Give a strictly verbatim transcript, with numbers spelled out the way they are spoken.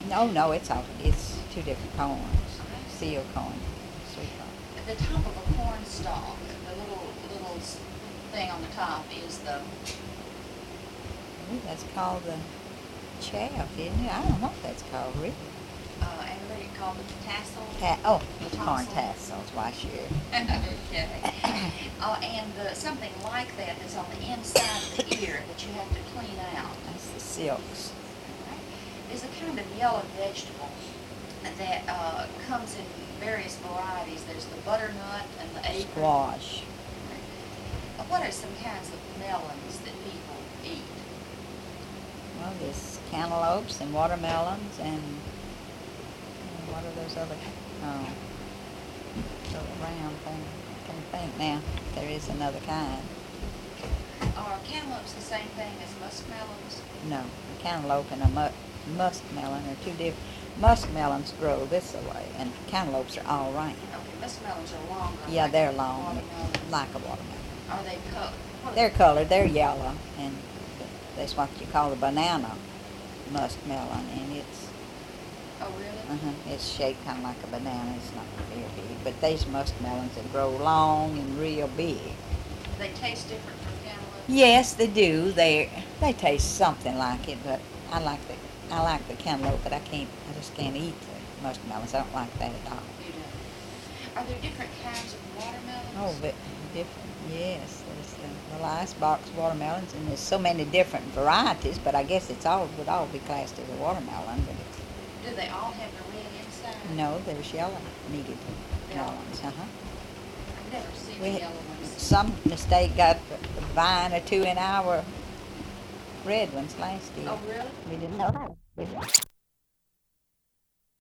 No, no, it's all, it's two different corns. Seal corn, sweet corn. At the top of a corn stalk, the little little s- thing on the top is the. Ooh, that's called the chaff, isn't it? I don't know what that's called, really. Uh, and what do you call it? Tassel. Ta- oh, the corn Tassel. tassels, why sure. Okay. Uh, and uh, something like that that's on the inside of the ear that you have to clean out. That's the silks. Right? There's a kind of yellow vegetable that uh, comes in various varieties. There's the butternut and the acorn. Squash. Uh, What are some kinds of melons that people eat? Well, there's cantaloupes and watermelons and, and what are those other, oh, little round thing. I can't think now. There is another kind. Are cantaloupes the same thing as muskmelons? No, a cantaloupe and a mu- muskmelon are two different. Muskmelons grow this way, and cantaloupes are all round. Okay, muskmelons are longer. Yeah, like they're long, watermelons. like a watermelon. Are they cut? What are They're colored. They're yellow, and that's what you call a banana muskmelon, and it's Oh, really? uh-huh, it's shaped kind of like a banana. It's not very big, but these muskmelons that grow long and real big. They taste different from cantaloupes? Yes, they do. They they taste something like it, but I like the I like the cantaloupe, but I can't. I just can't eat the muskmelons. I don't like that at all. You do. Are there different kinds of watermelons? Oh, but different. Yes, there's the, the ice box watermelons, and there's so many different varieties. But I guess it's all would all be classed as a watermelon. But it's, Do they all have the red inside? no, there's yellow needed melons. Uh huh. I've never seen We the had, yellow ones. some mistake got a vine or two in our red ones last year. Oh, really? We didn't know that. We didn't.